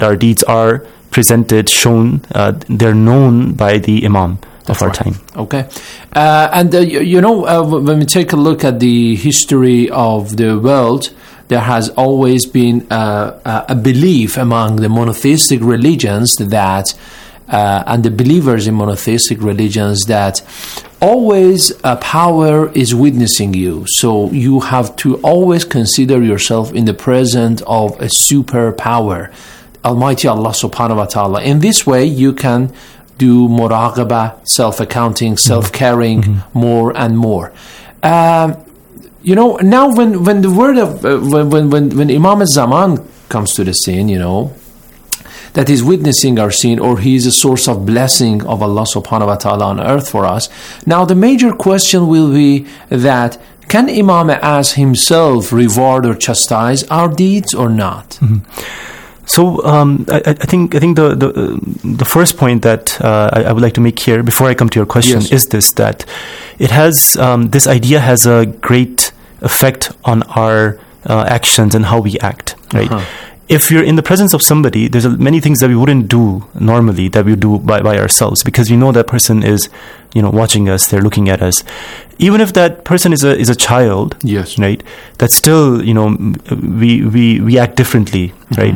our deeds are presented, shown, they're known by the Imam of our time. Okay. When we take a look at the history of the world, there has always been a belief among the monotheistic religions that, and the believers in monotheistic religions, that always a power is witnessing you. So you have to always consider yourself in the presence of a superpower, Almighty Allah subhanahu wa ta'ala. In this way, you can do muraqabah, self-accounting, self-caring more and more. Now when the word of when Imam al-Zaman comes to the scene, that he's witnessing our scene, or he is a source of blessing of Allah subhanahu wa ta'ala on earth for us. Now the major question will be that, can Imam as himself reward or chastise our deeds or not? So I think the first point that I would like to make here before I come to your question is this, that it has this idea has a great effect on our actions and how we act, right? If you're in the presence of somebody, there's many things that we wouldn't do normally that we do by ourselves, because we know that person is, watching us, they're looking at us. Even if that person is a child, right? That's still, we act differently, right?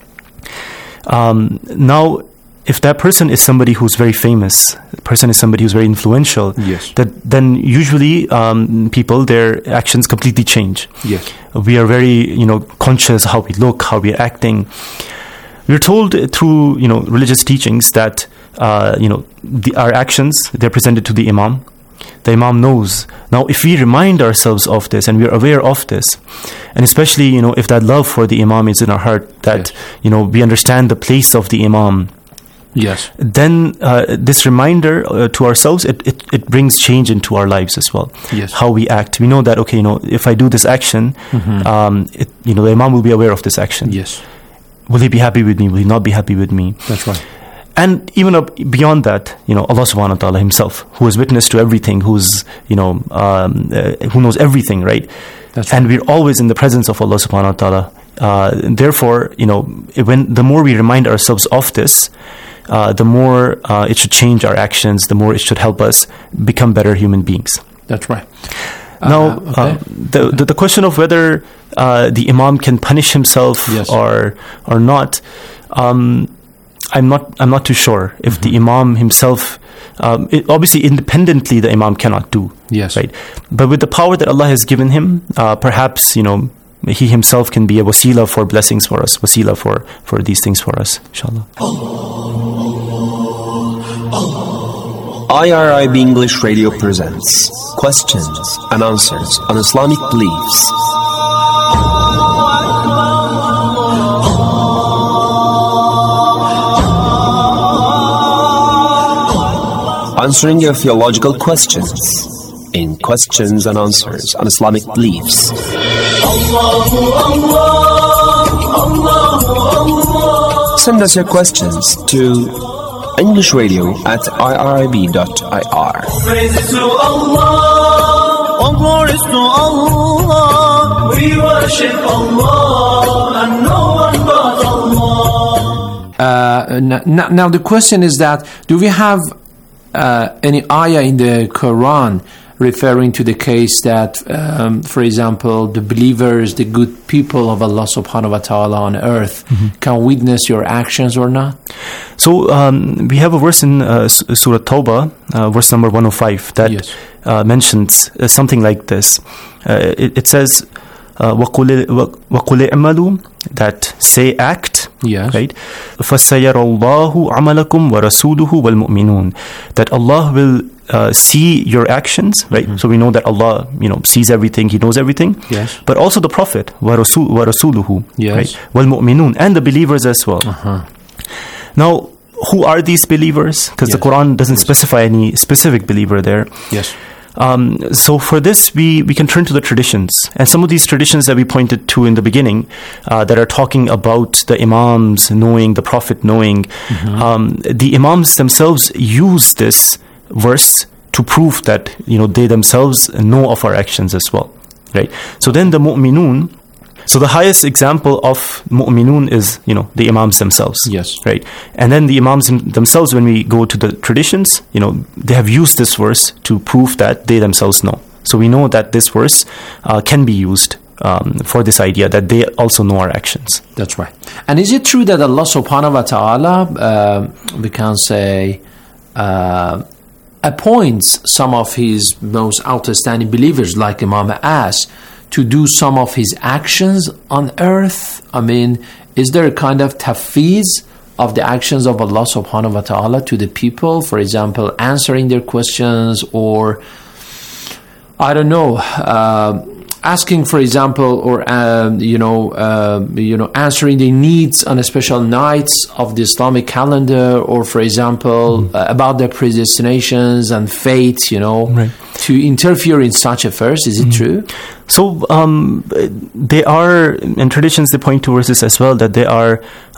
Now, if that person is somebody who's very famous, person is somebody who's very influential, then usually people, their actions completely change. We are very, conscious how we look, how we are acting. We're told through, religious teachings that, our actions, they're presented to the Imam. The Imam knows. Now, if we remind ourselves of this and we're aware of this, and especially, if that love for the Imam is in our heart, that, we understand the place of the Imam, then this reminder to ourselves, it brings change into our lives as well. How we act. We know that, okay, if I do this action, the Imam will be aware of this action. Will he be happy with me? Will he not be happy with me? That's right. And even beyond that, Allah subhanahu wa ta'ala himself, who is witness to everything, who's, who knows everything, right? That's and we're always in the presence of Allah subhanahu wa ta'ala. Therefore, the more we remind ourselves of this, the more it should change our actions, the more it should help us become better human beings. That's right. Now, the question of whether the Imam can punish himself or not, I'm not too sure if the Imam himself, obviously independently the Imam cannot do, right? But with the power that Allah has given him, perhaps he himself can be a wasila for blessings for us, wasila for these things for us, inshallah. IRIB English Radio presents questions and answers on Islamic beliefs. Answering your theological questions in questions and answers on Islamic beliefs. Send us your questions to EnglishRadio@irib.ir. Praises to Allah, all glories to Allah. We worship Allah and no one but Allah. Now the question is that, do we have any ayah in the Quran referring to the case that, for example, the believers, the good people of Allah subhanahu wa ta'ala on earth can witness your actions or not? So we have a verse in Surah Tawbah, verse number 105, that mentions something like this. It says, وَقُلِ اعْمَلُوا, that say, act, right? فَسَيَرَ اللَّهُ عَمَلَكُمْ وَرَسُولُهُ وَالْمُؤْمِنُونَ, that Allah will see your actions, right? So we know that Allah, sees everything, He knows everything. But also the Prophet, وَرَسُولُهُ, right? وَالْمُؤْمِنُونَ, and the believers as well. Now, who are these believers? Because the Quran doesn't specify any specific believer there. So for this, we can turn to the traditions. And some of these traditions that we pointed to in the beginning, that are talking about the Imams knowing, the Prophet knowing, the Imams themselves use this verse to prove that, they themselves know of our actions as well, right? So then the mu'minun, So the highest example of mu'minun is, the imams themselves. Yes. Right. And then the imams themselves, when we go to the traditions, they have used this verse to prove that they themselves know. So we know that this verse can be used for this idea that they also know our actions. That's right. And is it true that Allah subhanahu wa ta'ala, we can say, appoints some of his most outstanding believers, like Imam As, to do some of his actions on earth? I mean, is there a kind of tafiz of the actions of Allah subhanahu wa ta'ala to the people? For example, answering their questions, or I don't know, asking, for example, or answering the needs on a special nights of the Islamic calendar, or for example, about their predestinations and fate, right, to interfere in such affairs. Is it true? So they are, in traditions, they point towards this as well, that they are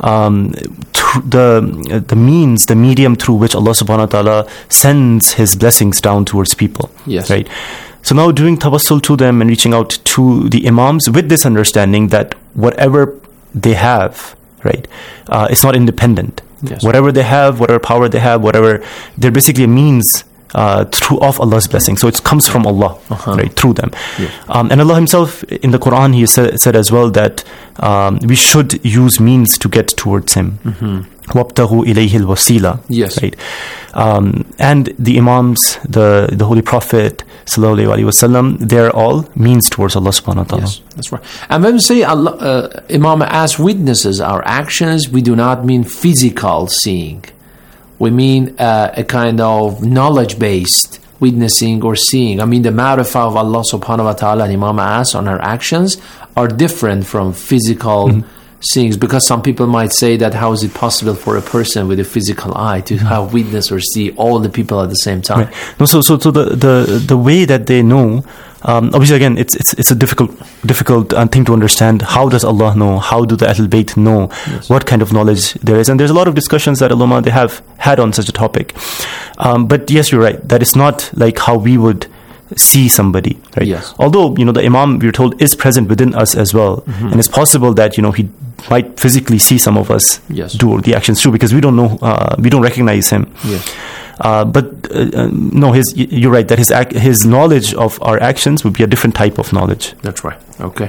the means, the medium through which Allah subhanahu wa ta'ala sends his blessings down towards people. Yes. Right. So now doing tawassul to them and reaching out to the imams with this understanding that whatever they have, right, it's not independent. Yes. Whatever they have, whatever power they have, they're basically a means of Allah's blessing. So it comes from Allah, right, through them. Yes. And Allah himself, in the Quran, he said as well that we should use means to get towards him. وَابْتَغُوا إِلَيْهِ الْوَسِيلَةِ. Yes. Right. And the imams, the Holy Prophet, sallallahu alaihi wasallam, they're all means towards Allah subhanahu wa ta'ala. Yes, that's right. And when we say Allah, Imam As witnesses our actions, we do not mean physical seeing. We mean a kind of knowledge-based witnessing or seeing. I mean, the ma'rifah of Allah subhanahu wa ta'ala and Imam As on our actions are different from physical seeings, because some people might say that how is it possible for a person with a physical eye to have witness or see all the people at the same time? Right. No, so the way that they know, obviously again it's a difficult thing to understand. How does Allah know? How do the Ahlul Bayt know? Yes. What kind of knowledge there is? And there's a lot of discussions that ulama they have had on such a topic. But yes, you're right, that it's not like how we would see somebody, right? Yes. Although the imam, we're told, is present within us as well, and it's possible that he might physically see some of us do the actions too, because we don't know, we don't recognize him. Yes. No, you're right that his knowledge of our actions would be a different type of knowledge. That's right. Okay.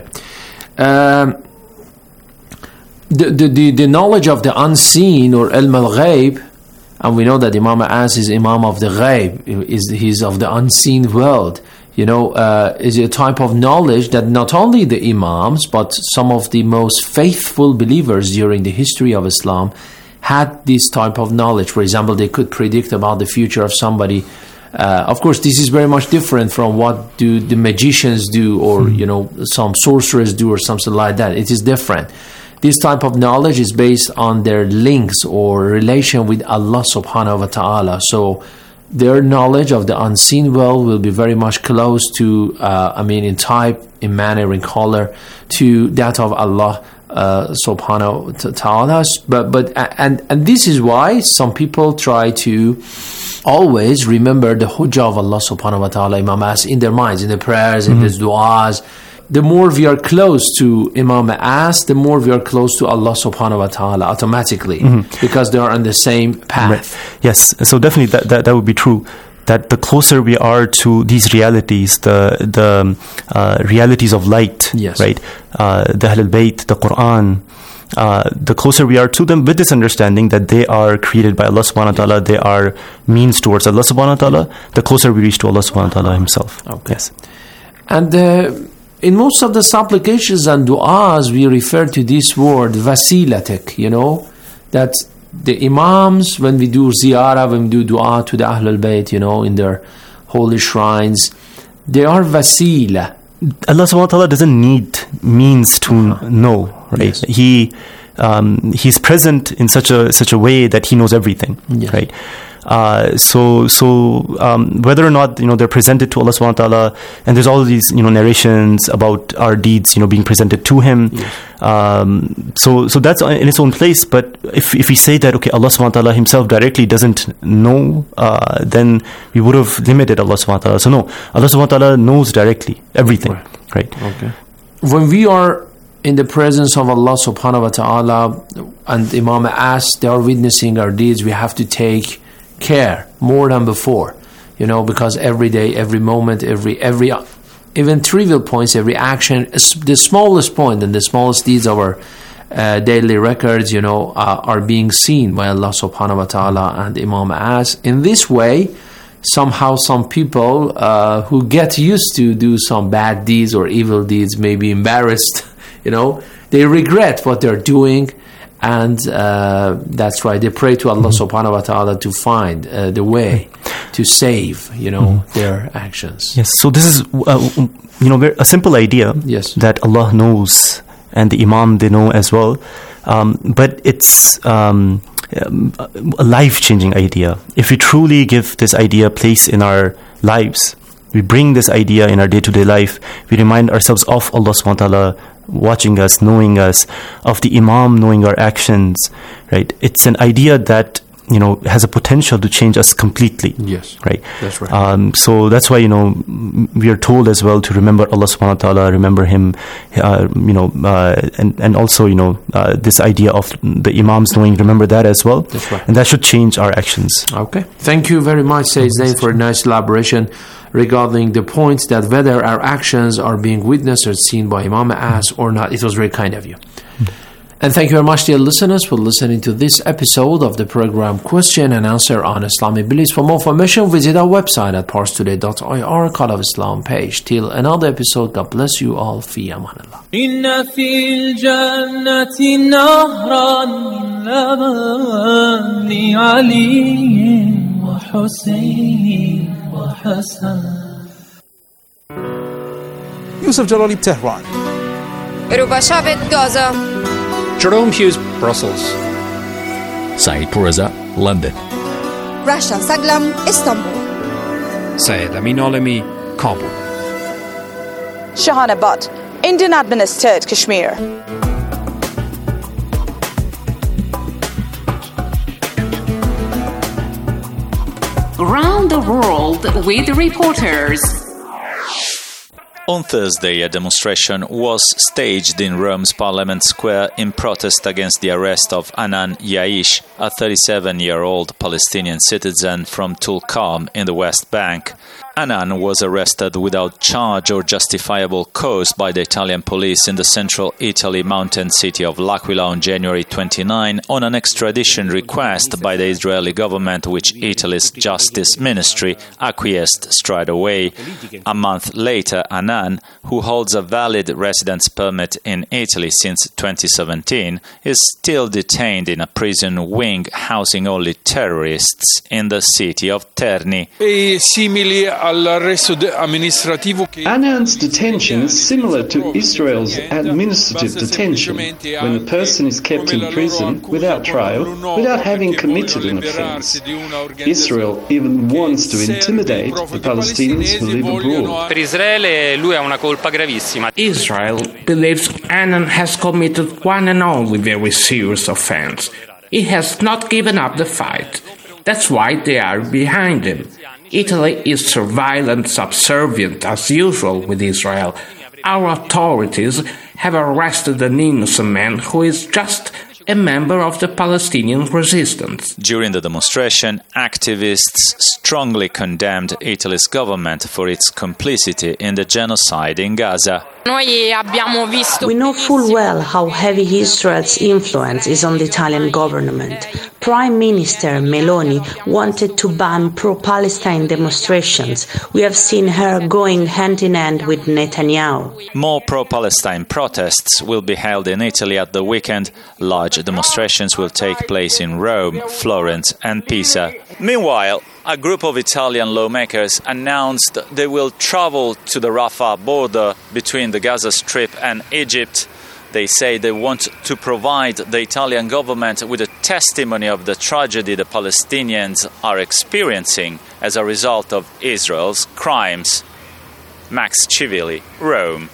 The knowledge of the unseen, or ilm al-ghaib, and we know that Imam As is Imam of the Ghaib, he's of the unseen world, is a type of knowledge that not only the Imams, but some of the most faithful believers during the history of Islam had this type of knowledge. For example, they could predict about the future of somebody. Of course, this is very much different from what do the magicians do, or some sorcerers do, or something like that. It is different. This type of knowledge is based on their links or relation with Allah subhanahu wa ta'ala. So their knowledge of the unseen world will be very much close to, in type, in manner, in color, to that of Allah subhanahu wa ta'ala. And this is why some people try to always remember the hujjah of Allah subhanahu wa ta'ala, Imam As, in their minds, in the prayers, in the du'as. The more we are close to Imam As, the more we are close to Allah subhanahu wa ta'ala automatically, because they are on the same path. Right. Yes, so definitely that would be true. That the closer we are to these realities, the realities of light, right? The Ahlul Bayt, the Quran, the closer we are to them with this understanding that they are created by Allah subhanahu wa ta'ala, they are means towards Allah subhanahu wa ta'ala, the closer we reach to Allah subhanahu wa ta'ala himself. Okay. Yes. And in most of the supplications and du'as, we refer to this word, wasilatek, that the imams, when we do ziyarah, when we do du'a to the Ahlul Bayt, in their holy shrines, they are wasila. Allah subhanahu wa ta'ala doesn't need means to know, right? Yes. He's present in such a way that he knows everything, right? So whether or not they're presented to Allah subhanahu wa ta'ala, and there's all these narrations about our deeds being presented to him. So that's in its own place. But if we say that Allah subhanahu wa ta'ala himself directly doesn't know, then we would have limited Allah subhanahu wa ta'ala. So no, Allah subhanahu wa ta'ala knows directly everything, right? Okay. When we are in the presence of Allah subhanahu wa ta'ala, and Imam asked, they are witnessing our deeds, we have to take care more than before, because every day, every moment, every even trivial points, every action, the smallest point and the smallest deeds of our daily records, are being seen by Allah subhanahu wa ta'ala. And Imam asked, in this way, somehow some people who get used to do some bad deeds or evil deeds may be embarrassed, they regret what they're doing, and that's why they pray to Allah subhanahu wa ta'ala to find the way to save, their actions. Yes, so this is, a simple idea that Allah knows, and the Imam, they know as well, but it's a life-changing idea. If we truly give this idea place in our lives, we bring this idea in our day-to-day life, we remind ourselves of Allah subhanahu wa ta'ala watching us, knowing us, of the Imam knowing our actions, right? It's an idea that has a potential to change us completely. Yes. Right. That's right. So that's why, we are told as well to remember Allah subhanahu wa ta'ala, remember Him, and also, this idea of the Imams knowing, remember that as well. That's right. And that should change our actions. Okay. Thank you very much, Sayyid Zain, for a nice elaboration regarding the point that whether our actions are being witnessed or seen by Imam As or not. It was very kind of you. And thank you very much, dear listeners, for listening to this episode of the program Question and Answer on Islamic Beliefs. For more information, visit our website at parstoday.ir, Call of Islam page. Till another episode, God bless you all. Fi amanillah. Inna fil jannati nahran min labani Ali wa Hussein wa Hassan. Yusuf Jalali, Tehran. Rubashavit, Gaza. Jerome Hughes, Brussels. Saeed Pourreza, London. Rasha Saglam, Istanbul. Syed Amin Alami, Kabul. Shahanabad, Indian administered Kashmir. Around the world with reporters. On Thursday, a demonstration was staged in Rome's Parliament Square in protest against the arrest of Anan Yaish, a 37-year-old Palestinian citizen from Tulkarm in the West Bank. Anan was arrested without charge or justifiable cause by the Italian police in the central Italy mountain city of L'Aquila on January 29 on an extradition request by the Israeli government, which Italy's Justice Ministry acquiesced straight away. A month later, Anan, who holds a valid residence permit in Italy since 2017, is still detained in a prison wing housing only terrorists in the city of Terni. Anan's detention is similar to Israel's administrative detention, when a person is kept in prison without trial, without having committed an offense. Israel even wants to intimidate the Palestinians who live abroad. Israel believes Anan has committed one and only very serious offense. He has not given up the fight. That's why they are behind him. Italy is surveillance subservient as usual with Israel. Our authorities have arrested an innocent man who is just a member of the Palestinian resistance. During the demonstration, activists strongly condemned Italy's government for its complicity in the genocide in Gaza. We know full well how heavy Israel's influence is on the Italian government. Prime Minister Meloni wanted to ban pro-Palestine demonstrations. We have seen her going hand-in-hand with Netanyahu. More pro-Palestine protests will be held in Italy at the weekend. Large demonstrations will take place in Rome, Florence and Pisa. Meanwhile, a group of Italian lawmakers announced they will travel to the Rafah border between the Gaza Strip and Egypt. They say they want to provide the Italian government with a testimony of the tragedy the Palestinians are experiencing as a result of Israel's crimes. Max Civilli, Rome.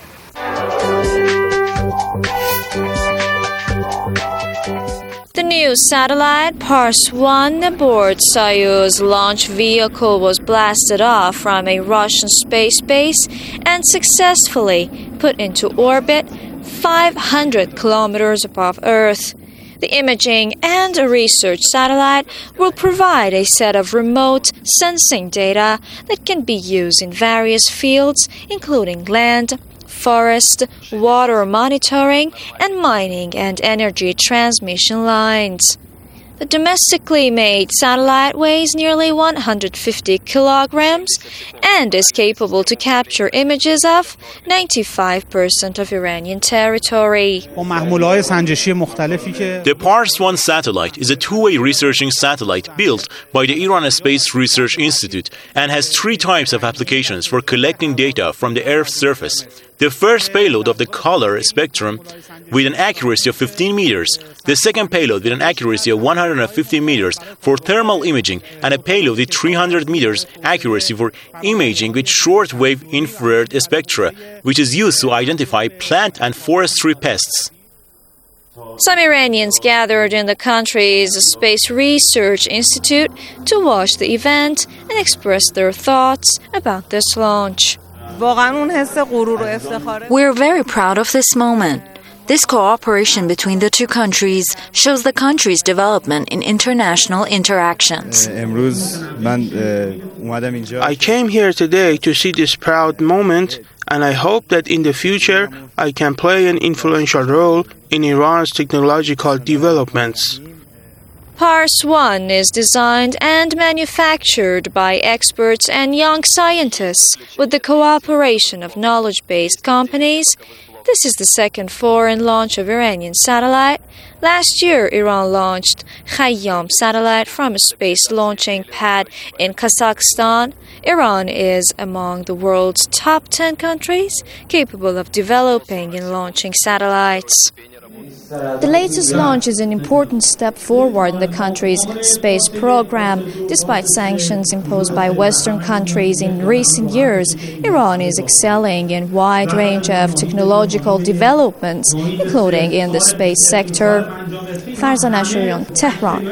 The new satellite Pars-1 aboard Soyuz launch vehicle was blasted off from a Russian space base and successfully put into orbit 500 kilometers above Earth. The imaging and research satellite will provide a set of remote sensing data that can be used in various fields, including land, forest, water monitoring, and mining and energy transmission lines. The domestically made satellite weighs nearly 150 kilograms and is capable to capture images of 95% of Iranian territory. The Pars-1 satellite is a two-way researching satellite built by the Iran Space Research Institute and has three types of applications for collecting data from the Earth's surface. The first payload of the color spectrum with an accuracy of 15 meters, the second payload with an accuracy of 150 meters for thermal imaging, and a payload with 300 meters accuracy for imaging with short-wave infrared spectra, which is used to identify plant and forestry pests. Some Iranians gathered in the country's Space Research Institute to watch the event and express their thoughts about this launch. We're very proud of this moment. This cooperation between the two countries shows the country's development in international interactions. I came here today to see this proud moment, and I hope that in the future I can play an influential role in Iran's technological developments. Pars-1 is designed and manufactured by experts and young scientists with the cooperation of knowledge-based companies. This is the second foreign launch of Iranian satellite. Last year, Iran launched Khayyam satellite from a space launching pad in Kazakhstan. Iran is among the world's top 10 countries capable of developing and launching satellites. The latest launch is an important step forward in the country's space program. Despite sanctions imposed by Western countries in recent years, Iran is excelling in a wide range of technological developments, including in the space sector. Farzan Ashurian, Tehran.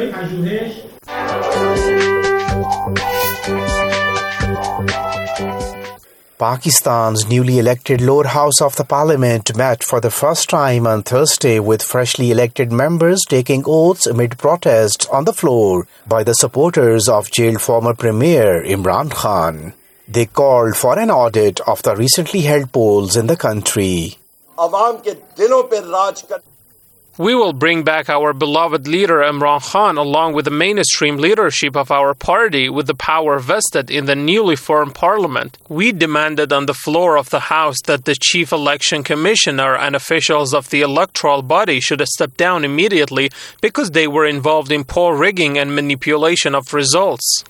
Pakistan's newly elected lower house of the parliament met for the first time on Thursday with freshly elected members taking oaths amid protests on the floor by the supporters of jailed former Premier Imran Khan. They called for an audit of the recently held polls in the country. We will bring back our beloved leader Imran Khan along with the mainstream leadership of our party with the power vested in the newly formed parliament. We demanded on the floor of the House that the chief election commissioner and officials of the electoral body should step down immediately because they were involved in poll rigging and manipulation of results.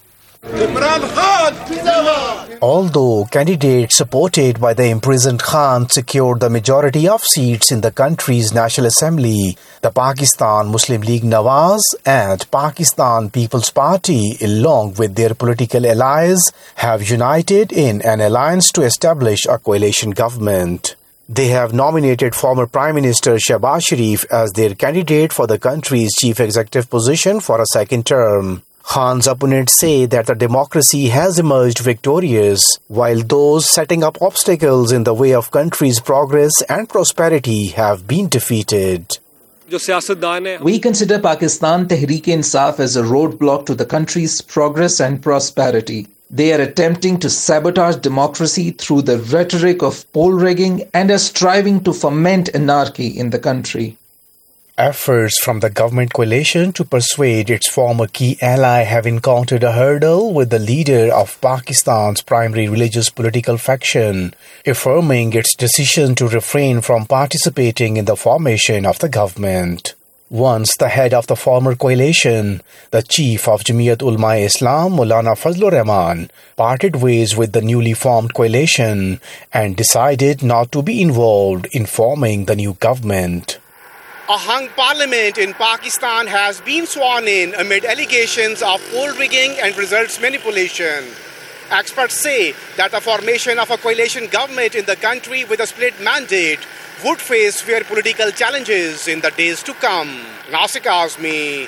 Although candidates supported by the imprisoned Khan secured the majority of seats in the country's National Assembly, the Pakistan Muslim League Nawaz and Pakistan People's Party, along with their political allies, have united in an alliance to establish a coalition government. They have nominated former Prime Minister Shehbaz Sharif as their candidate for the country's chief executive position for a second term. Khan's opponents say that the democracy has emerged victorious, while those setting up obstacles in the way of country's progress and prosperity have been defeated. We consider Pakistan Tehreek-e-Insaf as a roadblock to the country's progress and prosperity. They are attempting to sabotage democracy through the rhetoric of poll rigging and are striving to foment anarchy in the country. Efforts from the government coalition to persuade its former key ally have encountered a hurdle, with the leader of Pakistan's primary religious political faction affirming its decision to refrain from participating in the formation of the government. Once the head of the former coalition, the chief of Jamiat Ulama-e-Islam, Maulana Fazlur Rahman, parted ways with the newly formed coalition and decided not to be involved in forming the new government. A hung parliament in Pakistan has been sworn in amid allegations of poll rigging and results manipulation. Experts say that the formation of a coalition government in the country with a split mandate would face severe political challenges in the days to come. Nasik Azmi,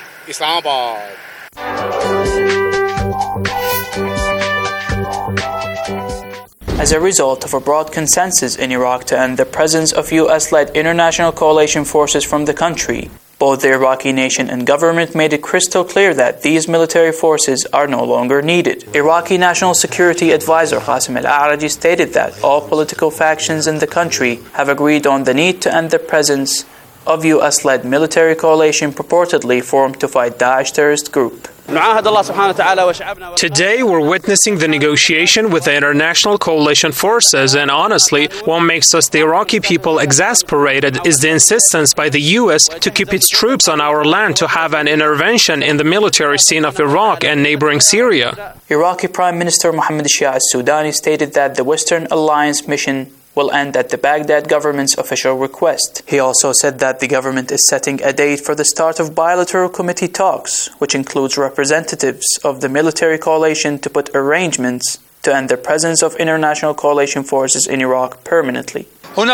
Islamabad. As a result of a broad consensus in Iraq to end the presence of US-led international coalition forces from the country, both the Iraqi nation and government made it crystal clear that these military forces are no longer needed. Iraqi National Security Advisor Qasim al-A'raji stated that all political factions in the country have agreed on the need to end the presence of US-led military coalition purportedly formed to fight Daesh terrorist group. Today, we're witnessing the negotiation with the international coalition forces, and honestly, what makes us, the Iraqi people, exasperated is the insistence by the U.S. to keep its troops on our land to have an intervention in the military scene of Iraq and neighboring Syria. Iraqi Prime Minister Mohammed Shia al-Sudani stated that the Western Alliance mission will end at the Baghdad government's official request. He also said that the government is setting a date for the start of bilateral committee talks, which includes representatives of the military coalition to put arrangements to end the presence of international coalition forces in Iraq permanently.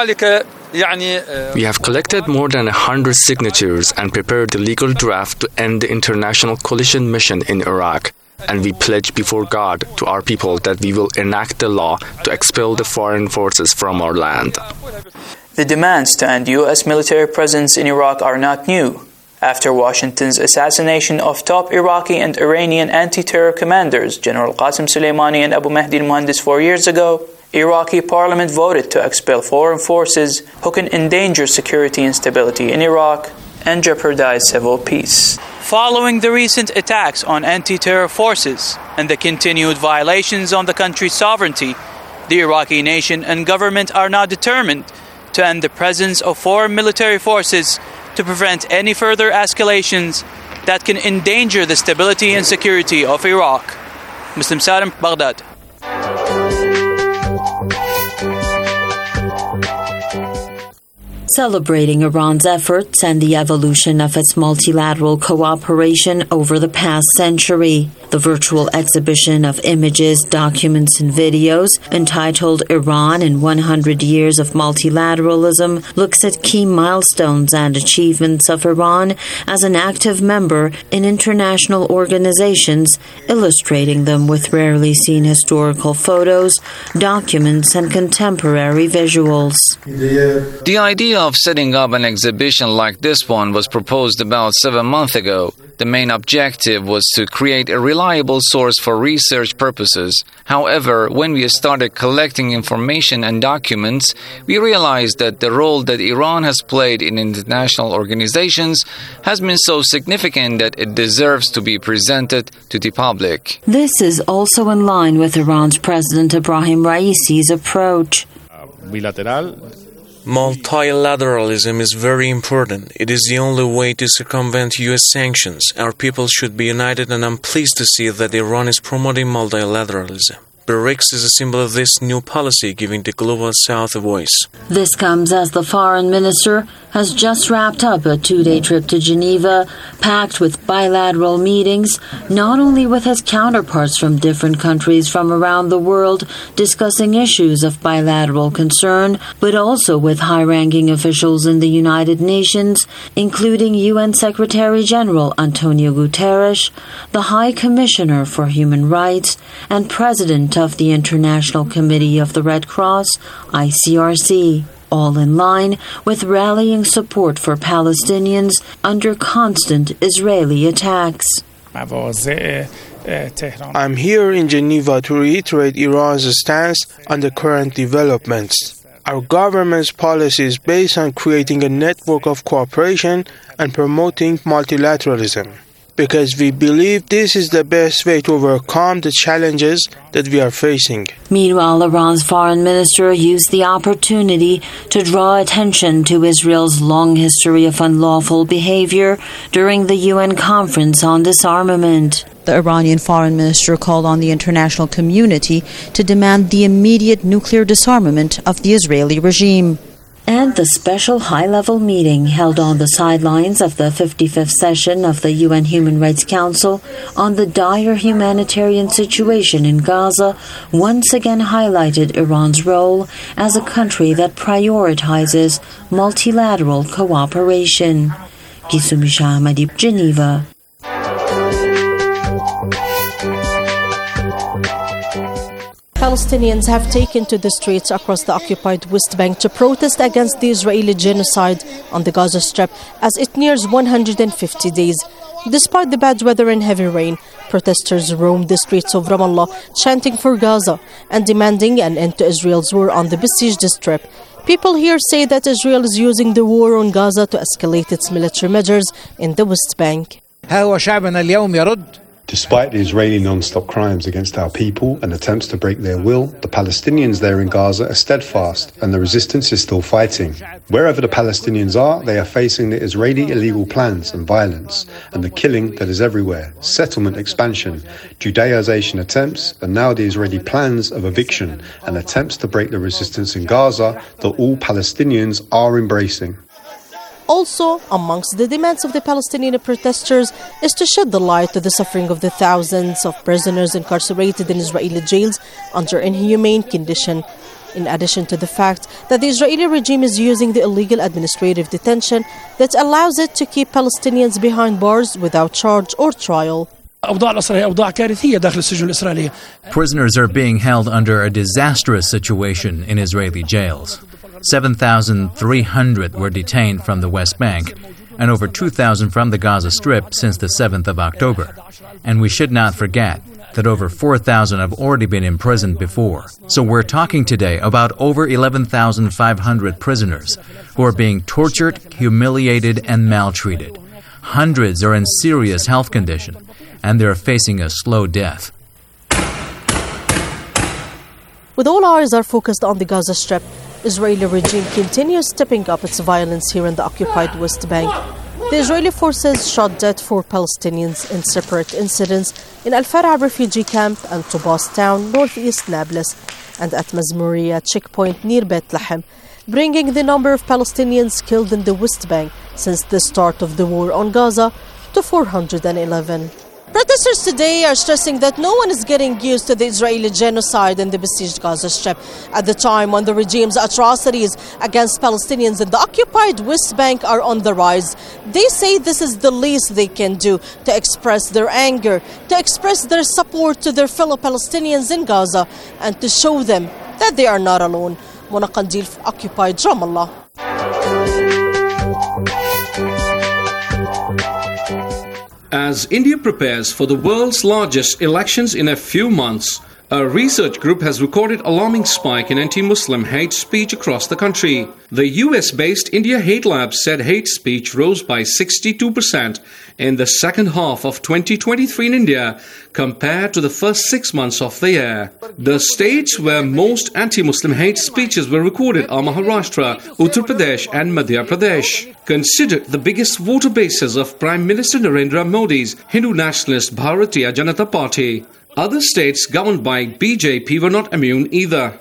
We have collected more than 100 signatures and prepared the legal draft to end the international coalition mission in Iraq. And we pledge before God to our people that we will enact the law to expel the foreign forces from our land. The demands to end U.S. military presence in Iraq are not new. After Washington's assassination of top Iraqi and Iranian anti-terror commanders, General Qasim Soleimani and Abu Mahdi al-Muhandis 4 years ago, Iraqi parliament voted to expel foreign forces who can endanger security and stability in Iraq and jeopardize civil peace. Following the recent attacks on anti-terror forces and the continued violations on the country's sovereignty, the Iraqi nation and government are now determined to end the presence of foreign military forces to prevent any further escalations that can endanger the stability and security of Iraq. Muslim Salim, Baghdad. Celebrating Iran's efforts and the evolution of its multilateral cooperation over the past century. The virtual exhibition of images, documents, and videos entitled Iran in 100 Years of Multilateralism looks at key milestones and achievements of Iran as an active member in international organizations, illustrating them with rarely seen historical photos, documents, and contemporary visuals. The idea of setting up an exhibition like this one was proposed about 7 months ago. The main objective was to create a reliable source for research purposes. However, when we started collecting information and documents, we realized that the role that Iran has played in international organizations has been so significant that it deserves to be presented to the public. This is also in line with Iran's President Ebrahim Raisi's approach. Multilateralism is very important. It is the only way to circumvent U.S. sanctions. Our people should be united, and I'm pleased to see that Iran is promoting multilateralism. BRICS is a symbol of this new policy, giving the Global South a voice. This comes as the foreign minister has just wrapped up a 2-day trip to Geneva, packed with bilateral meetings, not only with his counterparts from different countries from around the world discussing issues of bilateral concern, but also with high-ranking officials in the United Nations, including UN Secretary General Antonio Guterres, the High Commissioner for Human Rights, and President of the International Committee of the Red Cross, ICRC. All in line with rallying support for Palestinians under constant Israeli attacks. I'm here in Geneva to reiterate Iran's stance on the current developments. Our government's policy is based on creating a network of cooperation and promoting multilateralism, because we believe this is the best way to overcome the challenges that we are facing. Meanwhile, Iran's foreign minister used the opportunity to draw attention to Israel's long history of unlawful behavior during the UN conference on disarmament. The Iranian foreign minister called on the international community to demand the immediate nuclear disarmament of the Israeli regime. And the special high-level meeting held on the sidelines of the 55th session of the UN Human Rights Council on the dire humanitarian situation in Gaza once again highlighted Iran's role as a country that prioritizes multilateral cooperation. Gisumi Shahmadi, Geneva. Palestinians have taken to the streets across the occupied West Bank to protest against the Israeli genocide on the Gaza Strip as it nears 150 days. Despite the bad weather and heavy rain, protesters roamed the streets of Ramallah, chanting for Gaza and demanding an end to Israel's war on the besieged Strip. People here say that Israel is using the war on Gaza to escalate its military measures in the West Bank. Despite the Israeli non-stop crimes against our people and attempts to break their will, the Palestinians there in Gaza are steadfast and the resistance is still fighting. Wherever the Palestinians are, they are facing the Israeli illegal plans and violence and the killing that is everywhere, settlement expansion, Judaization attempts, and now the Israeli plans of eviction and attempts to break the resistance in Gaza that all Palestinians are embracing. Also, amongst the demands of the Palestinian protesters is to shed the light to the suffering of the thousands of prisoners incarcerated in Israeli jails under inhumane conditions. In addition to the fact that the Israeli regime is using the illegal administrative detention that allows it to keep Palestinians behind bars without charge or trial. Prisoners are being held under a disastrous situation in Israeli jails. 7,300 were detained from the West Bank and over 2,000 from the Gaza Strip since the 7th of October. And we should not forget that over 4,000 have already been imprisoned before. So we're talking today about over 11,500 prisoners who are being tortured, humiliated, and maltreated. Hundreds are in serious health condition, and they're facing a slow death. With all eyes are focused on the Gaza Strip, Israeli regime continues stepping up its violence here in the occupied West Bank. The Israeli forces shot dead 4 Palestinians in separate incidents in Al-Far'a refugee camp and Tubas town, northeast Nablus, and at Mazmuriya checkpoint near Bethlehem, bringing the number of Palestinians killed in the West Bank since the start of the war on Gaza to 411. Protesters today are stressing that no one is getting used to the Israeli genocide in the besieged Gaza Strip at the time when the regime's atrocities against Palestinians in the occupied West Bank are on the rise. They say this is the least they can do to express their anger, to express their support to their fellow Palestinians in Gaza, and to show them that they are not alone. Mona Qandil, occupied Ramallah. As India prepares for the world's largest elections in a few months, a research group has recorded alarming spike in anti-Muslim hate speech across the country. The US-based India Hate Lab said hate speech rose by 62% in the second half of 2023 in India compared to the first 6 months of the year. The states where most anti-Muslim hate speeches were recorded are Maharashtra, Uttar Pradesh and Madhya Pradesh. Considered the biggest voter bases of Prime Minister Narendra Modi's Hindu nationalist Bharatiya Janata Party. Other states governed by BJP were not immune either.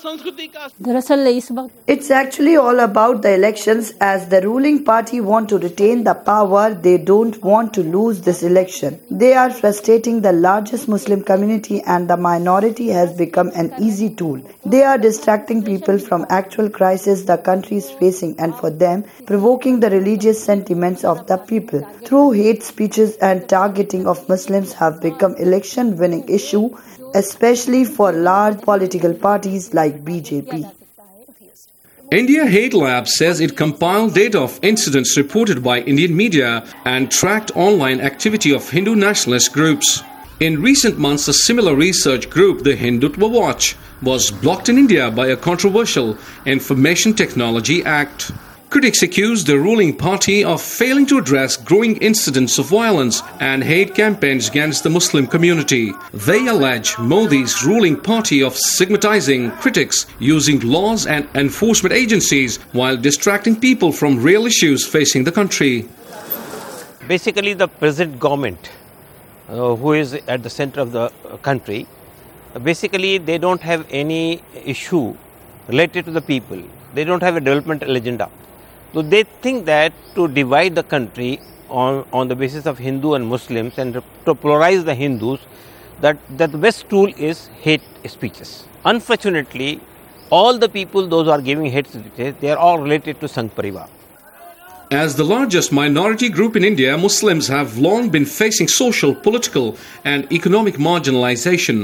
It's actually all about the elections, as the ruling party want to retain the power. They don't want to lose this election. They are frustrating the largest Muslim community, and the minority has become an easy tool. They are distracting people from actual crisis the country is facing, and for them, provoking the religious sentiments of the people. Through hate speeches and targeting of Muslims have become election-winning issue, especially for large political parties like BJP. India Hate Lab says it compiled data of incidents reported by Indian media and tracked online activity of Hindu nationalist groups. In recent months, a similar research group, the Hindutva Watch, was blocked in India by a controversial Information Technology Act. Critics accuse the ruling party of failing to address growing incidents of violence and hate campaigns against the Muslim community. They allege Modi's ruling party of stigmatizing critics, using laws and enforcement agencies while distracting people from real issues facing the country. Basically, the present government, who is at the center of the country, basically they don't have any issue related to the people. They don't have a developmental agenda. So they think that to divide the country on the basis of Hindu and Muslims and to polarize the Hindus, that the best tool is hate speeches. Unfortunately, all the people, those who are giving hate speeches, they are all related to Sangh Parivar. As the largest minority group in India, Muslims have long been facing social, political and economic marginalization.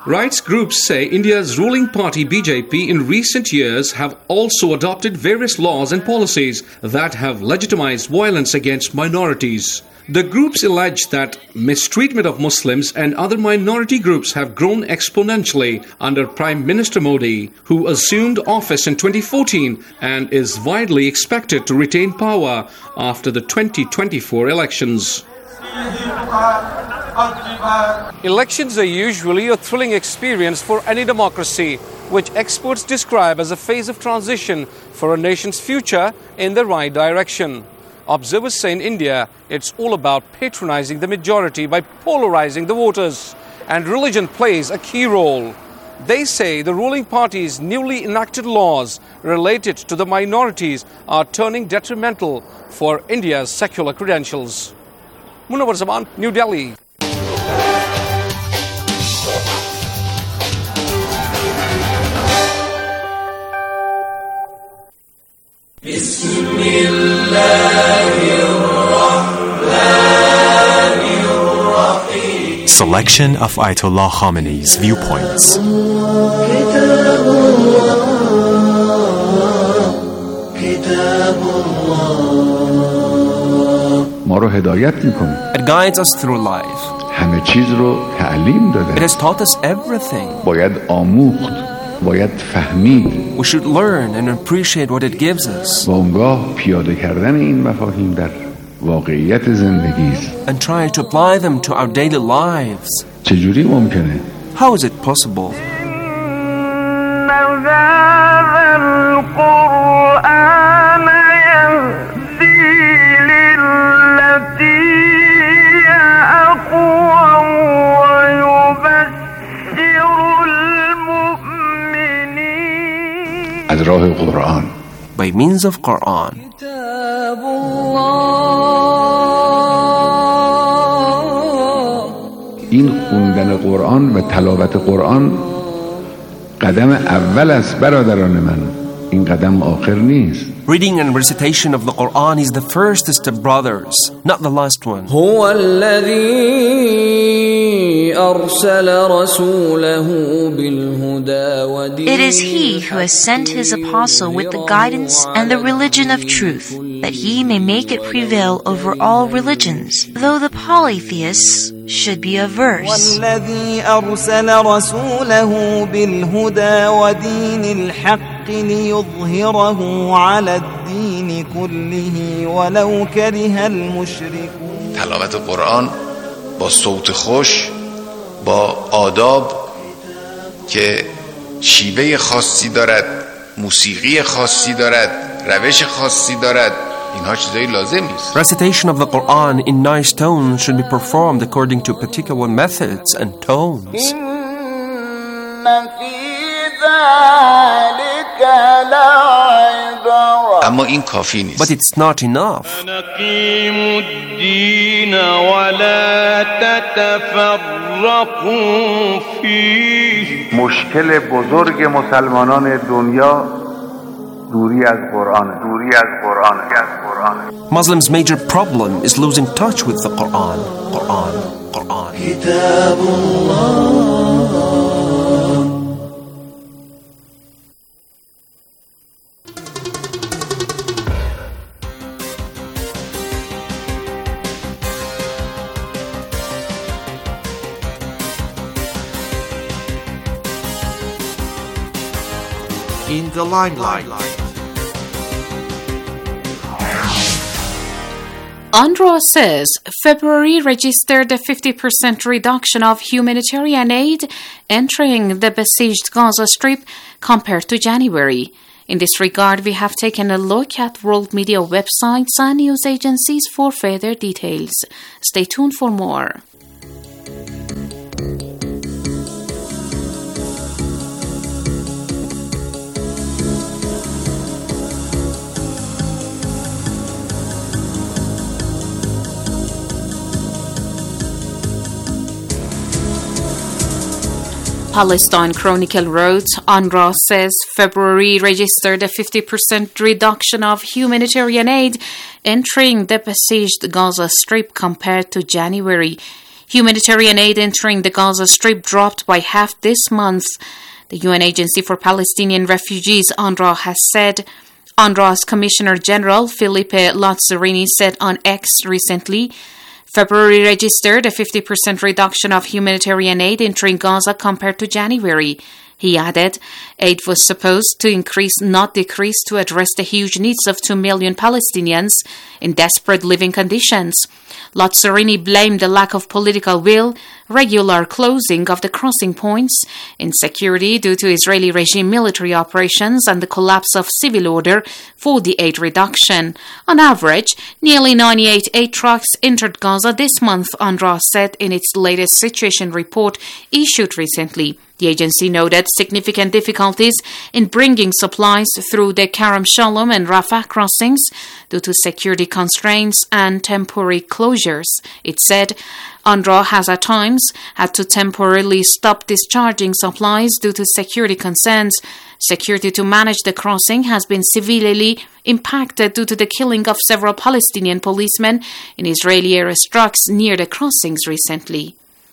Rights groups say India's ruling party BJP in recent years have also adopted various laws and policies that have legitimized violence against minorities. The groups allege that mistreatment of Muslims and other minority groups have grown exponentially under Prime Minister Modi, who assumed office in 2014 and is widely expected to retain power after the 2024 elections. Elections are usually a thrilling experience for any democracy, which experts describe as a phase of transition for a nation's future in the right direction. Observers say in India, it's all about patronizing the majority by polarizing the voters, and religion plays a key role. They say the ruling party's newly enacted laws related to the minorities are turning detrimental for India's secular credentials. Munawar Zaman, New Delhi. Selection of Ayatollah Khamenei's viewpoints. It guides us through life. It has taught us everything. We should learn and appreciate what it gives us. And try to apply them to our daily lives. How is it possible? By means of Quran. این خوندن قرآن و تلاوت قرآن قدم اول است برادران من. این قدم آخر نیست. Reading and recitation of the Quran is the first step, brothers, not the last one. هو الذي أرسل رسوله بالهدى ودين. It is He who has sent His apostle with the guidance and the religion of truth, that He may make it prevail over all religions, though the polytheists should be averse. والذي أرسل رسوله بالهدى ودين الحق ليظهره على الدين كله ولو كره المشركون. تلاوت قرآن با صوت خوش، با آداب که شیوه خاصی دارد، موسیقی خاصی دارد، روش خاصی دارد، اینها چیزایی لازم نیست. Recitation of the Quran in nice tones should be performed according to particular methods and tones. اما این کافی نیست. But it's not enough. نقيموا الدين ولا تتفرقوا فيه. مشکل بزرگ مسلمانان دنیا دوری از قرآن. Muslims' major problem is losing touch with the Quran. كتاب الله. In the limelight. UNRWA says February registered a 50% reduction of humanitarian aid entering the besieged Gaza Strip compared to January. In this regard, we have taken a look at world media websites and news agencies for further details. Stay tuned for more. Palestine Chronicle wrote, UNRWA says February registered a 50% reduction of humanitarian aid entering the besieged Gaza Strip compared to January. Humanitarian aid entering the Gaza Strip dropped by half this month. The UN Agency for Palestinian Refugees, UNRWA, has said. UNRWA's Commissioner General Filipe Lazzarini said on X recently, February registered a 50% reduction of humanitarian aid entering Gaza compared to January. He added, aid was supposed to increase, not decrease, to address the huge needs of 2 million Palestinians in desperate living conditions. Lazzarini blamed the lack of political will, regular closing of the crossing points, insecurity due to Israeli regime military operations, and the collapse of civil order for the aid reduction. On average, nearly 98 aid trucks entered Gaza this month, UNRWA said in its latest situation report issued recently. The agency noted significant difficulties in bringing supplies through the Karam Shalom and Rafah crossings due to security constraints and temporary closures. It said UNRWA has at times had to temporarily stop discharging supplies due to security concerns. Security to manage the crossing has been severely impacted due to the killing of several Palestinian policemen in Israeli airstrikes near the crossings recently.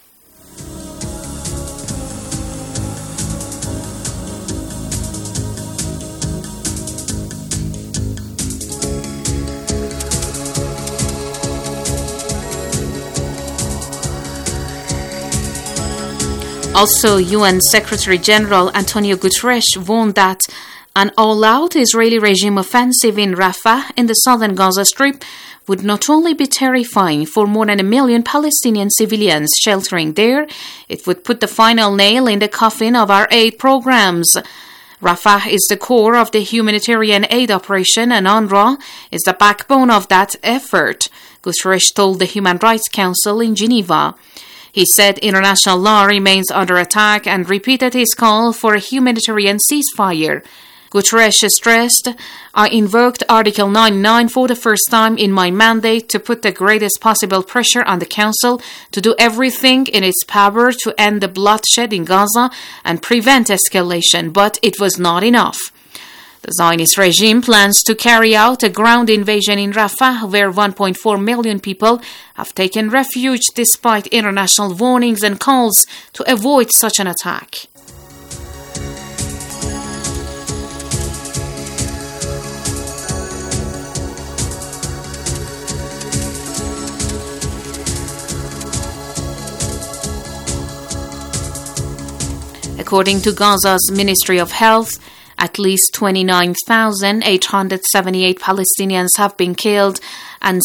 Also, UN Secretary-General Antonio Guterres warned that an all-out Israeli regime offensive in Rafah in the southern Gaza Strip would not only be terrifying for more than 1 million Palestinian civilians sheltering there, it would put the final nail in the coffin of our aid programs. Rafah is the core of the humanitarian aid operation, and UNRWA is the backbone of that effort, Guterres told the Human Rights Council in Geneva. He said international law remains under attack and repeated his call for a humanitarian ceasefire. Guterres stressed, I invoked Article 99 for the first time in my mandate to put the greatest possible pressure on the Council to do everything in its power to end the bloodshed in Gaza and prevent escalation, but it was not enough. The Zionist regime plans to carry out a ground invasion in Rafah, where 1.4 million people have taken refuge despite international warnings and calls to avoid such an attack. According to Gaza's Ministry of Health, at least 29,878 Palestinians have been killed and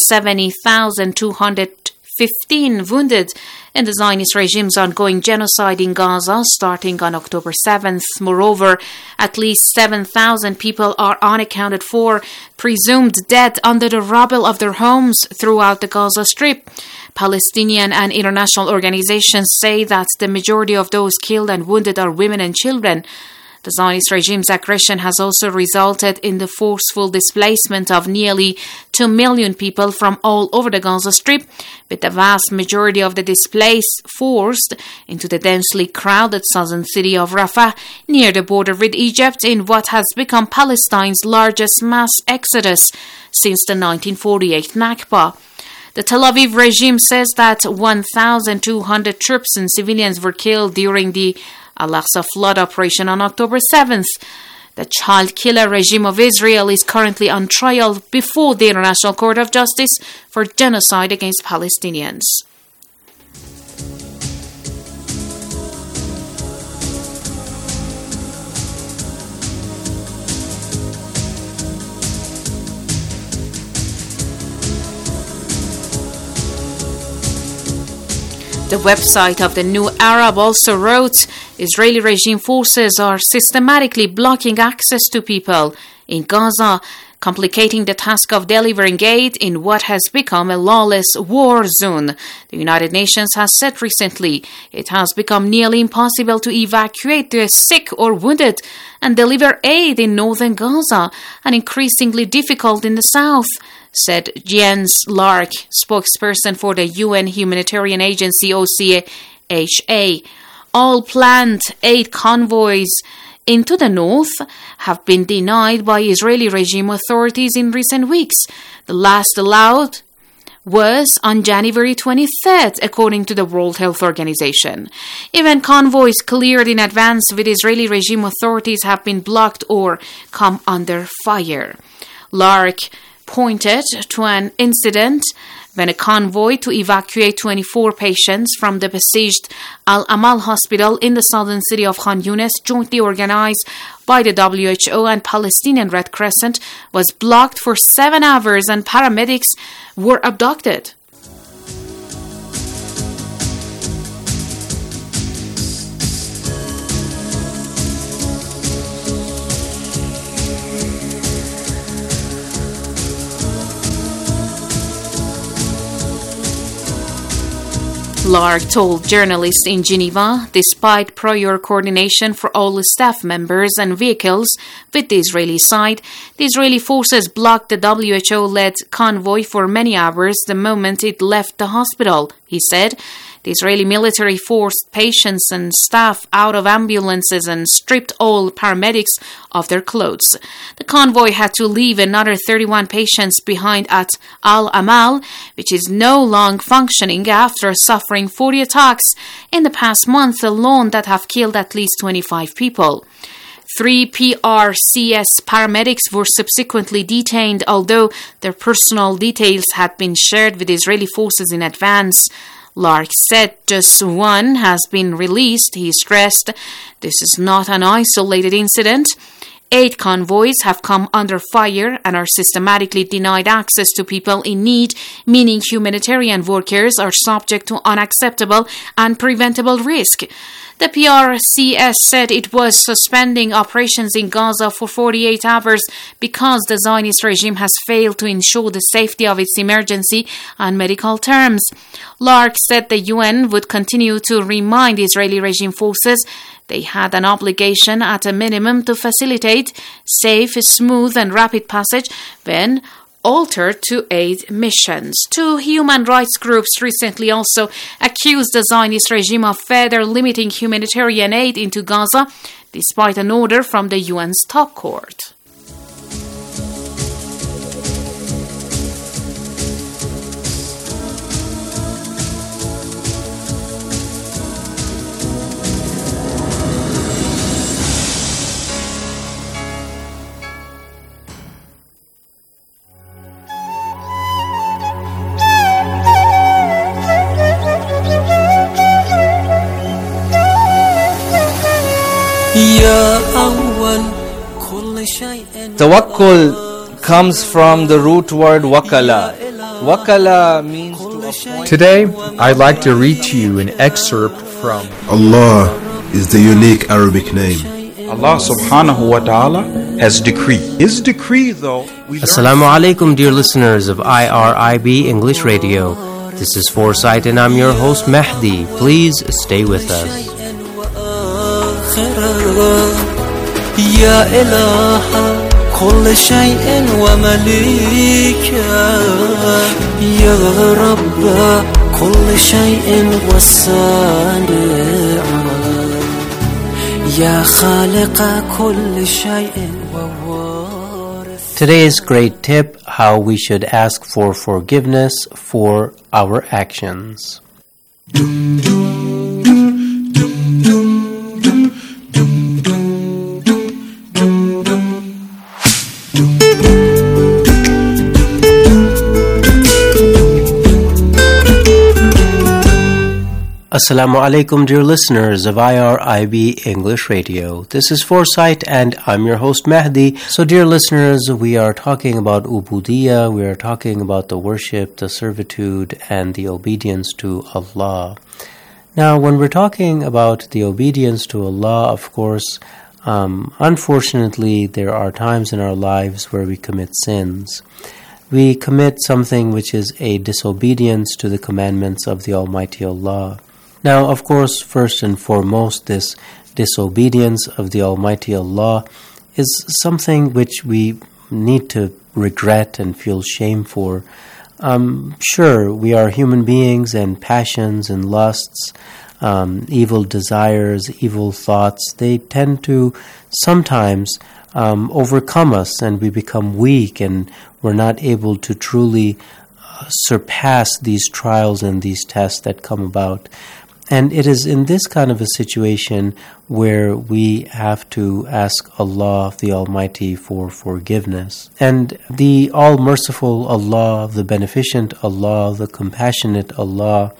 70,215 wounded in the Zionist regime's ongoing genocide in Gaza starting on October 7th. Moreover, at least 7,000 people are unaccounted for, presumed dead under the rubble of their homes throughout the Gaza Strip. Palestinian and international organizations say that the majority of those killed and wounded are women and children. The Zionist regime's aggression has also resulted in the forceful displacement of nearly 2 million people from all over the Gaza Strip, with the vast majority of the displaced forced into the densely crowded southern city of Rafah near the border with Egypt in what has become Palestine's largest mass exodus since the 1948 Nakba. The Tel Aviv regime says that 1,200 troops and civilians were killed during the Al-Aqsa flood operation on October 7th. The child killer regime of Israel is currently on trial before the International Court of Justice for genocide against Palestinians. The website of the New Arab also wrote, Israeli regime forces are systematically blocking access to people in Gaza, complicating the task of delivering aid in what has become a lawless war zone. The United Nations has said recently it has become nearly impossible to evacuate the sick or wounded and deliver aid in northern Gaza, and increasingly difficult in the south, said Jens Lark, spokesperson for the UN humanitarian agency OCHA. All planned aid convoys into the north have been denied by Israeli regime authorities in recent weeks. The last allowed was on January 23rd, according to the World Health Organization. Even convoys cleared in advance with Israeli regime authorities have been blocked or come under fire. Lark pointed to an incident when a convoy to evacuate 24 patients from the besieged Al-Amal hospital in the southern city of Khan Yunis, jointly organized by the WHO and Palestinian Red Crescent, was blocked for 7 hours and paramedics were abducted. Lark told journalists in Geneva, despite prior coordination for all the staff members and vehicles with the Israeli side, the Israeli forces blocked the WHO-led convoy for many hours the moment it left the hospital, he said. The Israeli military forced patients and staff out of ambulances and stripped all paramedics of their clothes. The convoy had to leave another 31 patients behind at Al-Amal, which is no longer functioning after suffering 40 attacks in the past month alone that have killed at least 25 people. 3 PRCS paramedics were subsequently detained, although their personal details had been shared with Israeli forces in advance. Lark said just one has been released. He stressed this is not an isolated incident. 8 convoys have come under fire and are systematically denied access to people in need, meaning humanitarian workers are subject to unacceptable and preventable risk. The PRCS said it was suspending operations in Gaza for 48 hours because the Zionist regime has failed to ensure the safety of its emergency and medical terms. Lark said the UN would continue to remind Israeli regime forces they had an obligation at a minimum to facilitate safe, smooth and rapid passage when altered to aid missions. 2 human rights groups recently also accused the Zionist regime of further limiting humanitarian aid into Gaza, despite an order from the UN's top court. Tawakkul comes from the root word wakala. Wakala means to appoint. Today, I'd like to read to you an excerpt from Allah is the unique Arabic name. Allah subhanahu wa ta'ala has decreed. His decree, though... Assalamu alaikum, dear listeners of IRIB English Radio. This is Foresight and I'm your host Mahdi. Please stay with us. يا إله كل شيء ومليكه يا رب كل شيء والصانع يا خالق كل شيء ووارث. Today's great tip: how we should ask for forgiveness for our actions. Assalamu alaikum, dear listeners of IRIB English Radio. This is Foresight and I'm your host Mahdi. So dear listeners, we are talking about ubudiyya, we are talking about the worship, the servitude and the obedience to Allah. Now when we're talking about the obedience to Allah, of course, unfortunately there are times in our lives where we commit sins. We commit something which is a disobedience to the commandments of the Almighty Allah. Now, of course, first and foremost, this disobedience of the Almighty Allah is something which we need to regret and feel shame for. Sure, we are human beings and passions and lusts, evil desires, evil thoughts, they tend to sometimes overcome us and we become weak and we're not able to truly surpass these trials and these tests that come about. And it is in this kind of a situation where we have to ask Allah, the Almighty, for forgiveness. And the all-merciful Allah, the beneficent Allah, the compassionate Allah,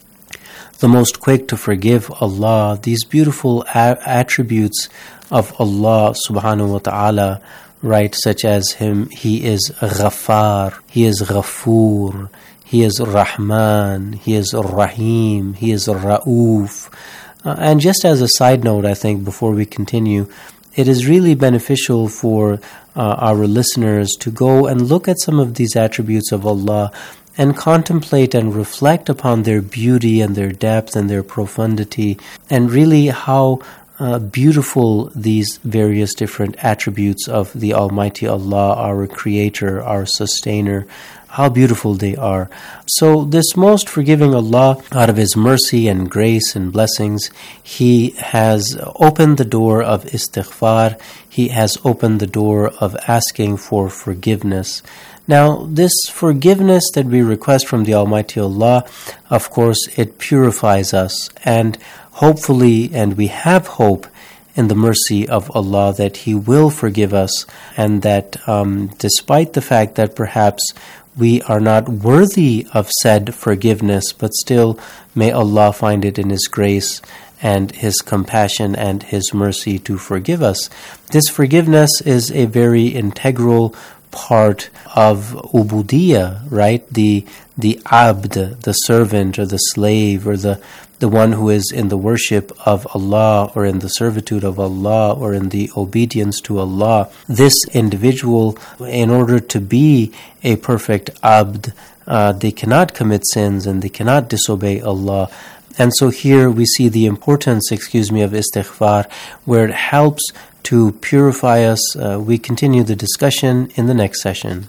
the most quick to forgive Allah, these beautiful attributes of Allah subhanahu wa ta'ala, right, such as He is Ghaffar, He is Ghafoor, He is Rahman, He is Rahim, He is Ra'uf. And just as a side note, I think, before we continue, it is really beneficial for our listeners to go and look at some of these attributes of Allah and contemplate and reflect upon their beauty and their depth and their profundity, and really how beautiful these various different attributes of the Almighty Allah, our Creator, our Sustainer, how beautiful they are. So this most forgiving Allah, out of His mercy and grace and blessings, He has opened the door of istighfar. He has opened the door of asking for forgiveness. Now, this forgiveness that we request from the Almighty Allah, of course, it purifies us, and hopefully, and we have hope in the mercy of Allah that He will forgive us, and that despite the fact that perhaps we are not worthy of said forgiveness, but still may Allah find it in His grace and His compassion and His mercy to forgive us. This forgiveness is a very integral part of ubudiyya, right? The abd, the servant or the slave or the one who is in the worship of Allah or in the servitude of Allah or in the obedience to Allah. This individual, in order to be a perfect abd, they cannot commit sins and they cannot disobey Allah. And so here we see the importance, of istighfar, where it helps to purify us. We continue the discussion in the next session.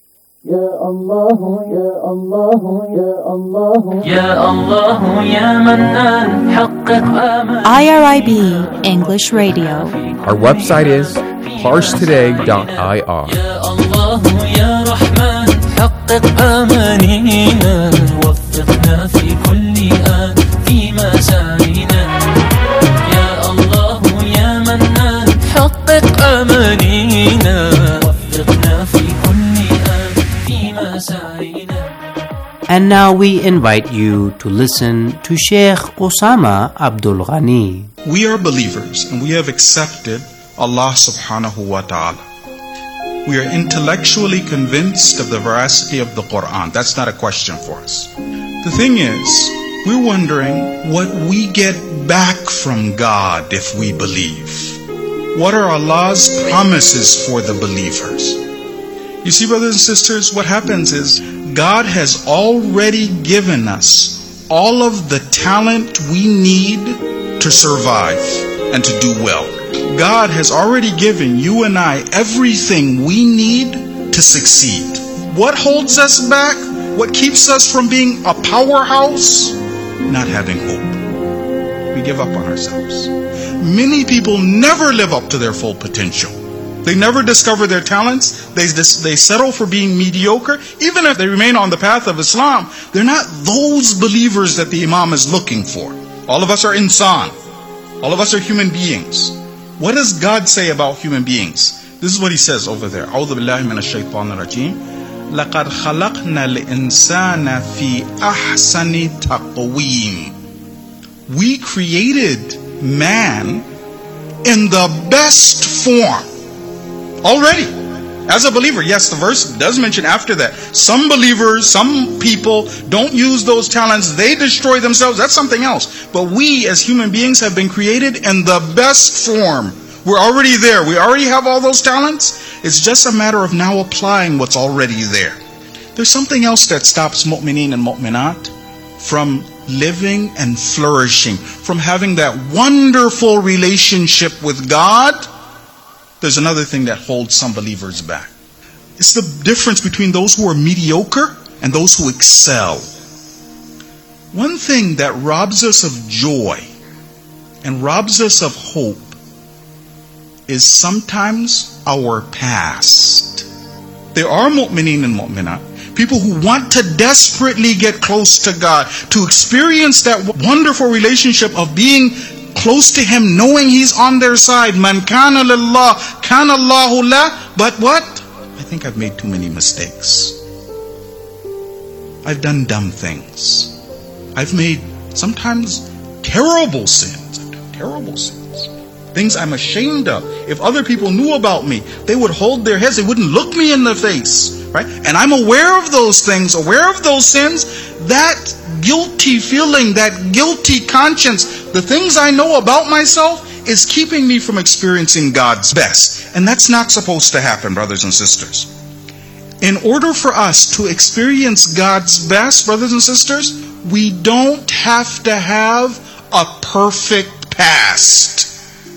Ya Allah, Ya Allah, Ya Allah, Ya Allah, Ya Mannan, حقق آمال. IRIB English Radio. Our website is parstoday.ir. Ya Allah, Ya Rahman, حقق آمالنا, وفقنا في كل آن فيما سعينا. Ya Allah, Ya Mannan, حقق آمالنا, وفقنا في كل آن فيما سعينا. And now we invite you to listen to Sheikh Osama Abdul Ghani. We are believers and we have accepted Allah subhanahu wa ta'ala. We are intellectually convinced of the veracity of the Quran. That's not a question for us. The thing is, we're wondering what we get back from God if we believe. What are Allah's promises for the believers? You see, brothers and sisters, what happens is God has already given us all of the talent we need to survive and to do well. God has already given you and I everything we need to succeed. What holds us back? What keeps us from being a powerhouse? Not having hope. We give up on ourselves. Many people never live up to their full potential. They never discover their talents. They settle for being mediocre. Even if they remain on the path of Islam, they're not those believers that the Imam is looking for. All of us are insan. All of us are human beings. What does God say about human beings? This is what He says over there. أعوذ بالله من الشيطان الرجيم. لقد خلقنا الإنسان في أحسن تقويم. We created man in the best form. Already, as a believer, yes, the verse does mention after that, some believers, some people don't use those talents, they destroy themselves, that's something else. But we as human beings have been created in the best form. We're already there, we already have all those talents. It's just a matter of now applying what's already there. There's something else that stops mu'mineen and mu'minat from living and flourishing, from having that wonderful relationship with God. There's another thing that holds some believers back. It's the difference between those who are mediocre and those who excel. One thing that robs us of joy and robs us of hope is sometimes our past. There are mu'mineen and mu'minat, people who want to desperately get close to God, to experience that wonderful relationship of being close to Him, knowing He's on their side. Man kana lillah, kana Allahu lah. But what? I think I've made too many mistakes. I've done dumb things. I've made sometimes terrible sins. I've done terrible sins. Things I'm ashamed of. If other people knew about me, they would hold their heads. They wouldn't look me in the face. Right? And I'm aware of those things, aware of those sins. That guilty feeling, that guilty conscience, the things I know about myself is keeping me from experiencing God's best. And that's not supposed to happen, brothers and sisters. In order for us to experience God's best, brothers and sisters, we don't have to have a perfect past.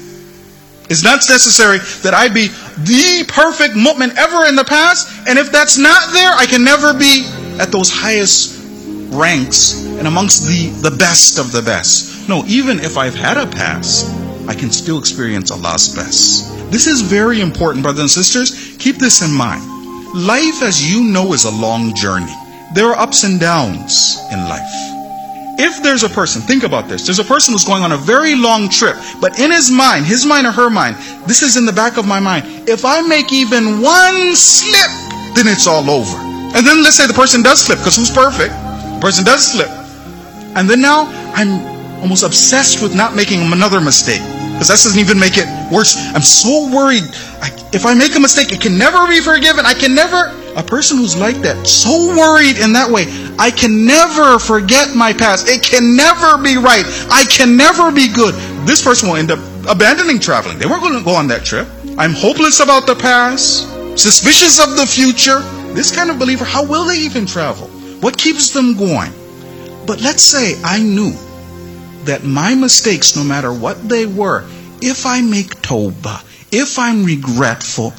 It's not necessary that I be the perfect mu'min ever in the past, and if that's not there, I can never be at those highest ranks and amongst the best of the best. No, even if I've had a past, I can still experience Allah's best. This is very important, brothers and sisters. Keep this in mind. Life, as you know, is a long journey. There are ups and downs in life. If there's a person, think about this, there's a person who's going on a very long trip, but in his mind or her mind, this is in the back of my mind, if I make even one slip, then it's all over. And then let's say the person does slip, because who's perfect? The person does slip. And then now, I'm almost obsessed with not making another mistake, because that doesn't even make it worse. I'm so worried, if I make a mistake, it can never be forgiven. A person who's like that, so worried in that way, I can never forget my past. It can never be right. I can never be good. This person will end up abandoning traveling. They weren't going to go on that trip. I'm hopeless about the past, suspicious of the future. This kind of believer, how will they even travel? What keeps them going? But let's say I knew that my mistakes, no matter what they were, if I make tawbah, if I'm regretful,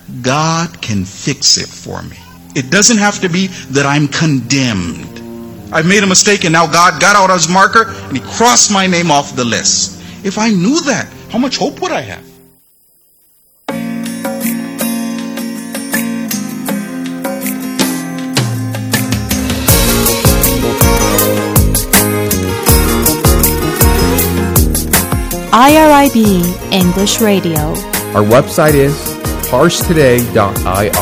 God can fix it for me. It doesn't have to be that I'm condemned. I've made a mistake and now God got out His marker and He crossed my name off the list. If I knew that, how much hope would I have? IRIB English Radio. Our website is parstoday.ir.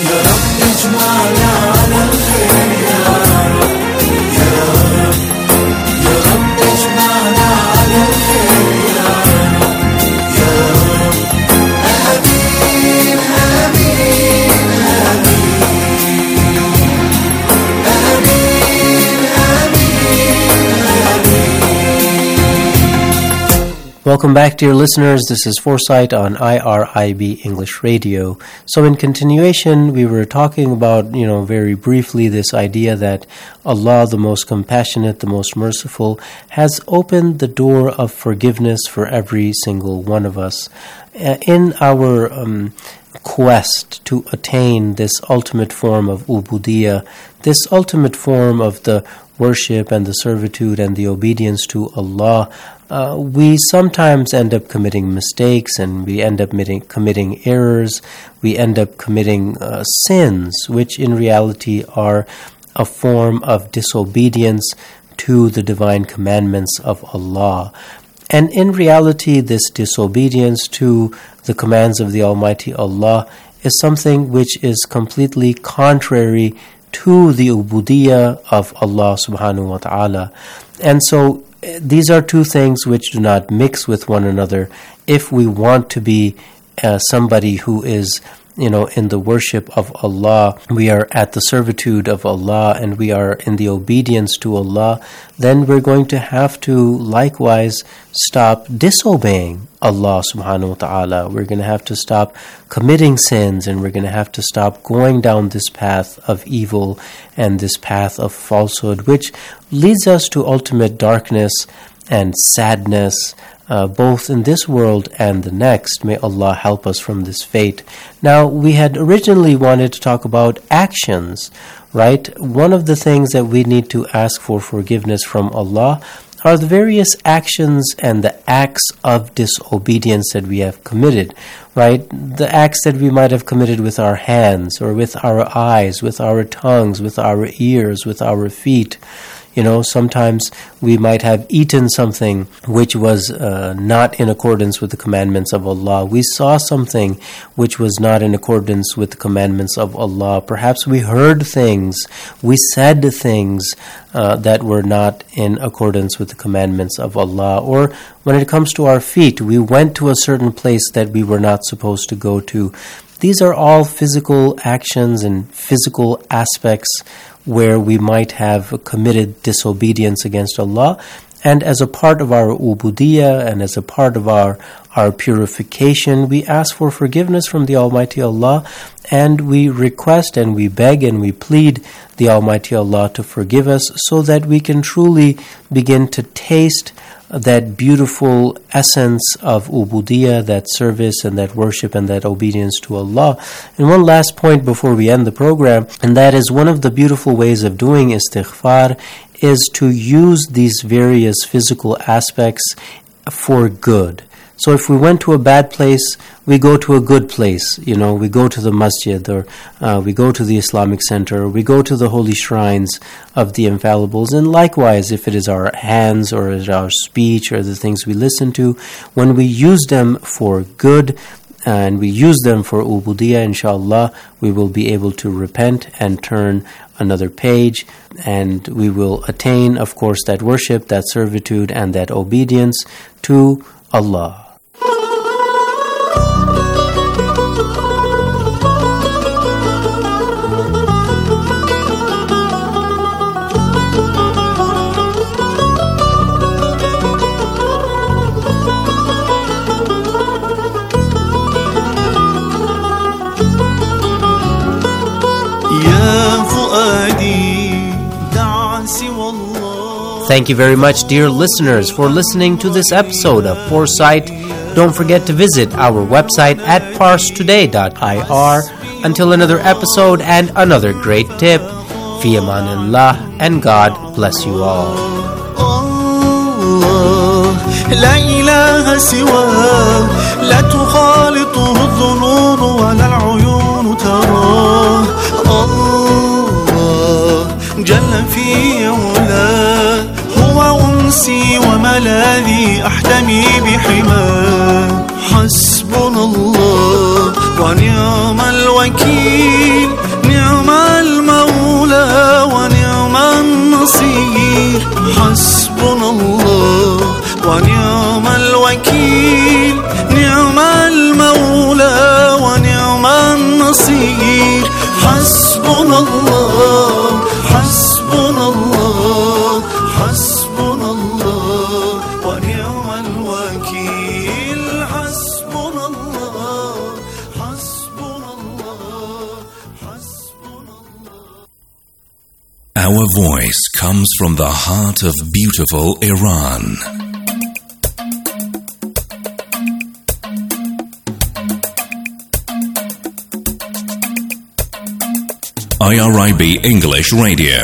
Welcome back, dear listeners. This is Foresight on IRIB English Radio. So in continuation, we were talking about, very briefly this idea that Allah, the most compassionate, the most merciful, has opened the door of forgiveness for every single one of us. In our quest to attain this ultimate form of ubudiyah, this ultimate form of the worship and the servitude and the obedience to Allah, we sometimes end up committing mistakes, and we end up committing errors. We end up committing sins, which in reality are a form of disobedience to the divine commandments of Allah. And in reality, this disobedience to the commands of the Almighty Allah is something which is completely contrary to the ubudiyah of Allah subhanahu wa ta'ala. And so these are two things which do not mix with one another. If we want to be somebody who is, in the worship of Allah, we are at the servitude of Allah, and we are in the obedience to Allah, then we're going to have to likewise stop disobeying Allah subhanahu wa ta'ala. We're going to have to stop committing sins, and we're going to have to stop going down this path of evil and this path of falsehood, which leads us to ultimate darkness and sadness, both in this world and the next. May Allah help us from this fate. Now, we had originally wanted to talk about actions, right? One of the things that we need to ask for forgiveness from Allah are the various actions and the acts of disobedience that we have committed. right? The acts that we might have committed with our hands or with our eyes, with our tongues, with our ears, with our feet. Sometimes we might have eaten something which was not in accordance with the commandments of Allah. We saw something which was not in accordance with the commandments of Allah. Perhaps we heard things, we said things that were not in accordance with the commandments of Allah. Or when it comes to our feet, we went to a certain place that we were not supposed to go to. These are all physical actions and physical aspects where we might have committed disobedience against Allah. And as a part of our ubudiyah and as a part of our purification, we ask for forgiveness from the Almighty Allah, and we request and we beg and we plead the Almighty Allah to forgive us so that we can truly begin to taste that beautiful essence of ubudiyah, that service and that worship and that obedience to Allah. And one last point before we end the program, and that is one of the beautiful ways of doing istighfar is to use these various physical aspects for good. So if we went to a bad place, we go to a good place. We go to the masjid, or we go to the Islamic center, or we go to the holy shrines of the infallibles. And likewise, if it is our hands or our speech or the things we listen to, when we use them for good and we use them for ubudiyah, inshallah, we will be able to repent and turn another page, and we will attain, of course, that worship, that servitude, and that obedience to Allah. Thank you very much, dear listeners, for listening to this episode of Foresight. Don't forget to visit our website at parstoday.ir. Until another episode and another great tip, fi amanillah, and God bless you all. لا إله سواه لا تخالطه الظنون ولا العيون تراه الله جل في علاه هو أنسي وملاذي أحتمي بحماه حسبنا الله ونعم الوكيل نعم المولى ونعم النصير حسبنا الله ونعم الوكيل نعم المولى ونعم النصير حسبنا الله حسبنا الله حسبنا الله ونعم الوكيل حسبنا الله حسبنا الله حسبنا الله. Our voice comes from the heart of beautiful Iran. IRIB English Radio.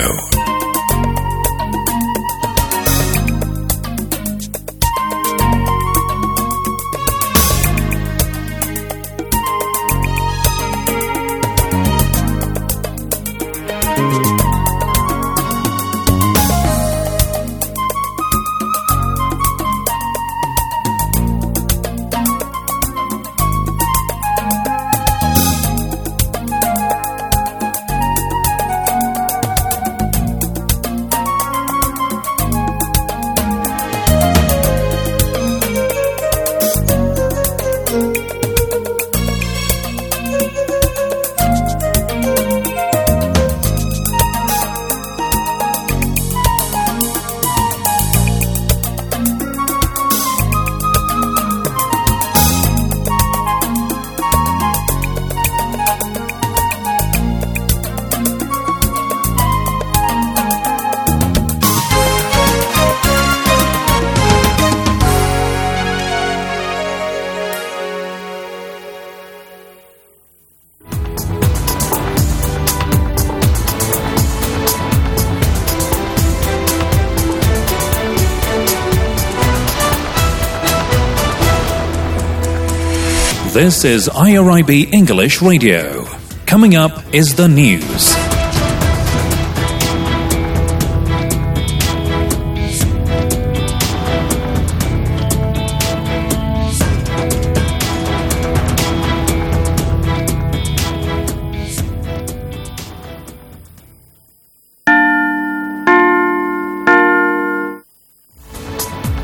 This is IRIB English Radio. Coming up is the news.